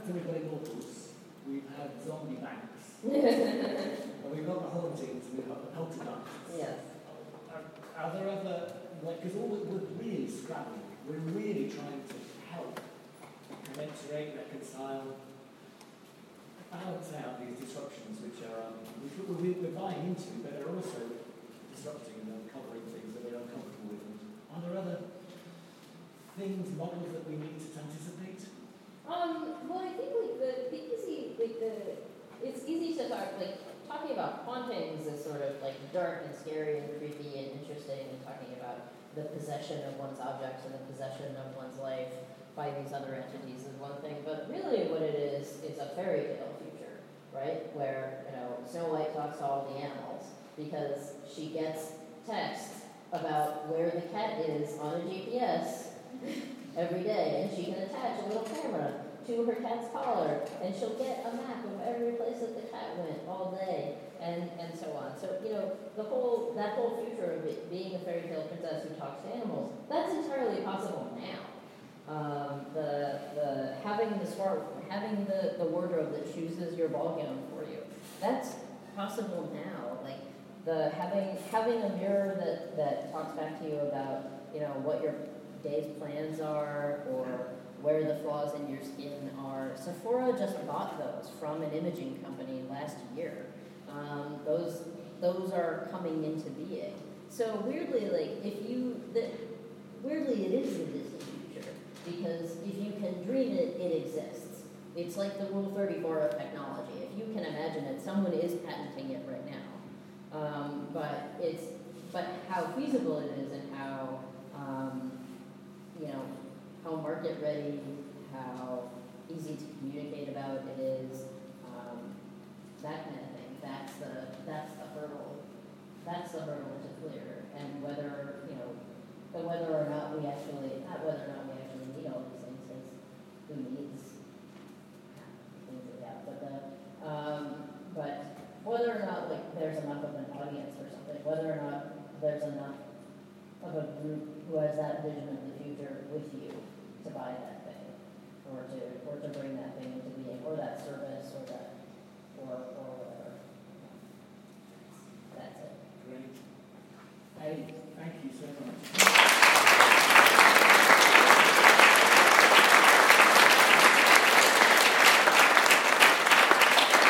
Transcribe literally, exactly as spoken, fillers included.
until we've got immortals, we've had zombie banks. And we've got the hauntings, we've got the poltergeists. Yes. Are, are there other, like, because all we- we're really scrabbling, we're really trying to help commensurate, reconcile, balance out these disruptions which are, um, which we're, we're buying into, but they're also disrupting and uncovering things that we're uncomfortable with. Are there other things, models that we need to anticipate? Um, well, I think like the, the easy, like the, it's easy to talk, like talking about hauntings is sort of like dark and scary and creepy and interesting, and talking about the possession of one's objects and the possession of one's life by these other entities is one thing, but really what it is is a fairy tale future, right? Where, you know, Snow White talks to all the animals because she gets texts about where the cat is on a G P S every day, and she can attach a little camera to her cat's collar, and she'll get a map of every place that the cat went all day, and, and so on. So, you know, the whole, that whole future of it being a fairy tale princess who talks to animals, that's entirely possible now. Um, the, the, having the smart, having the, the wardrobe that chooses your ball gown for you, that's possible now. Like, the, having, having a mirror that, that talks back to you about, you know, what your day's plans are, or where the flaws in your skin are. Sephora just bought those from an imaging company last year. Um, those those are coming into being. So weirdly, like if you, the, weirdly it is the Disney future, because if you can dream it, it exists. It's like the Rule thirty-four of technology. If you can imagine it, someone is patenting it right now. Um, but it's but how feasible it is and how um, you know, how market ready, how easy to communicate about it is, um, that kind of thing. That's the that's the hurdle. That's the hurdle to clear. And whether, you know, but whether or not we actually, not whether or not we actually need all these things, because who needs things like that. But the um, but whether or not like there's enough of an audience or something, whether or not there's enough of a group who has that vision of the future with you to buy that thing, or to or to bring that thing into being, or that service, or that, or or whatever. That's it. Great. Hey, thank you so much.